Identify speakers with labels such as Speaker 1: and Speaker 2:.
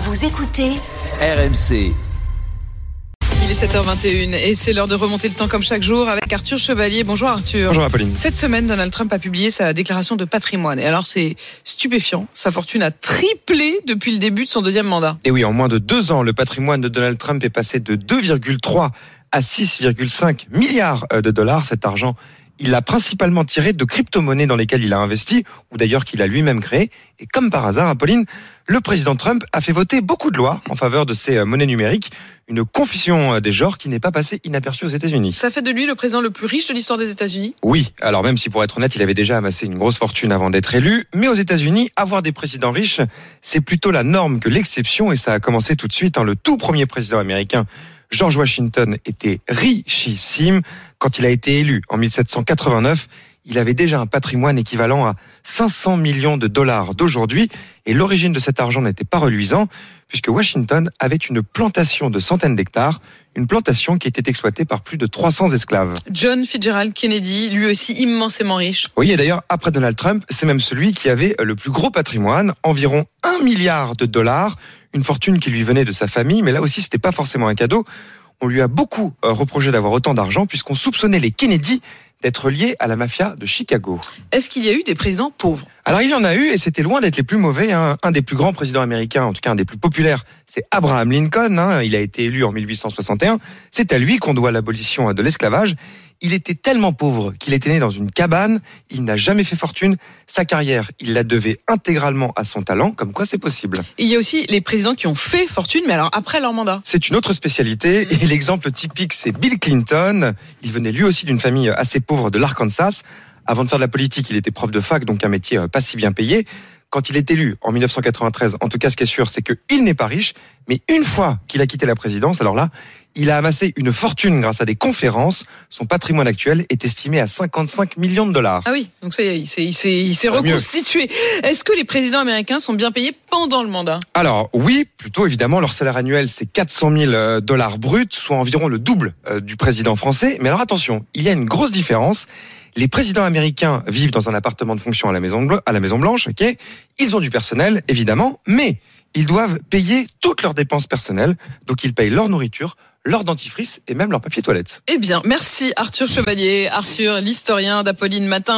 Speaker 1: Vous écoutez
Speaker 2: RMC.
Speaker 3: Il est 7h21 et c'est l'heure de remonter le temps comme chaque jour avec Arthur Chevalier. Bonjour Arthur.
Speaker 4: Bonjour Apolline.
Speaker 3: Cette semaine, Donald Trump a publié sa déclaration de patrimoine. Et alors c'est stupéfiant, sa fortune a triplé depuis le début de son deuxième mandat.
Speaker 4: Et oui, en moins de 2 ans, le patrimoine de Donald Trump est passé de 2,3 à 6,5 milliards de dollars. Cet argent, il l'a principalement tiré de crypto-monnaies dans lesquelles il a investi, ou d'ailleurs qu'il a lui-même créé. Et comme par hasard, Apolline, le président Trump a fait voter beaucoup de lois en faveur de ces monnaies numériques. Une confusion des genres qui n'est pas passée inaperçue aux États-Unis.
Speaker 3: Ça fait de lui le président le plus riche de l'histoire des États-Unis ?
Speaker 4: Oui, alors même si pour être honnête, il avait déjà amassé une grosse fortune avant d'être élu. Mais aux États-Unis, avoir des présidents riches, c'est plutôt la norme que l'exception. Et ça a commencé tout de suite. Le tout premier président américain, George Washington, était richissime. Quand il a été élu en 1789, il avait déjà un patrimoine équivalent à 500 millions de dollars d'aujourd'hui. Et l'origine de cet argent n'était pas reluisant, puisque Washington avait une plantation de centaines d'hectares, une plantation qui était exploitée par plus de 300 esclaves.
Speaker 3: John Fitzgerald Kennedy, lui aussi immensément riche.
Speaker 4: Oui, et d'ailleurs, après Donald Trump, c'est même celui qui avait le plus gros patrimoine, environ 1 milliard de dollars, une fortune qui lui venait de sa famille, mais là aussi, c'était pas forcément un cadeau. On lui a beaucoup reproché d'avoir autant d'argent, puisqu'on soupçonnait les Kennedy d'être liés à la mafia de Chicago.
Speaker 3: Est-ce qu'il y a eu des présidents pauvres ?
Speaker 4: Alors il y en a eu, et c'était loin d'être les plus mauvais. Un des plus grands présidents américains, en tout cas un des plus populaires, c'est Abraham Lincoln. Il a été élu en 1861. C'est à lui qu'on doit l'abolition de l'esclavage. Il était tellement pauvre qu'il était né dans une cabane. Il n'a jamais fait fortune. Sa carrière, il la devait intégralement à son talent. Comme quoi, c'est possible.
Speaker 3: Il y a aussi les présidents qui ont fait fortune, mais alors après leur mandat.
Speaker 4: C'est une autre spécialité. Et l'exemple typique, c'est Bill Clinton. Il venait lui aussi d'une famille assez pauvre de l'Arkansas. Avant de faire de la politique, il était prof de fac, donc un métier pas si bien payé. Quand il est élu en 1993, en tout cas, ce qui est sûr, c'est qu'il n'est pas riche. Mais une fois qu'il a quitté la présidence, alors là, il a amassé une fortune grâce à des conférences. Son patrimoine actuel est estimé à 55 millions de dollars.
Speaker 3: Ah oui, donc ça y est, il s'est reconstitué. Est-ce que les présidents américains sont bien payés pendant le mandat ?
Speaker 4: Alors oui, plutôt évidemment. Leur salaire annuel, c'est 400 000 dollars bruts, soit environ le double du président français. Mais alors attention, il y a une grosse différence. Les présidents américains vivent dans un appartement de fonction à la Maison Blanche, ok ? Ils ont du personnel, évidemment, mais ils doivent payer toutes leurs dépenses personnelles. Donc ils payent leur nourriture, leur dentifrice et même leur papier toilette.
Speaker 3: Eh bien, merci Arthur Chevalier. Arthur, l'historien d'Apolline Matin.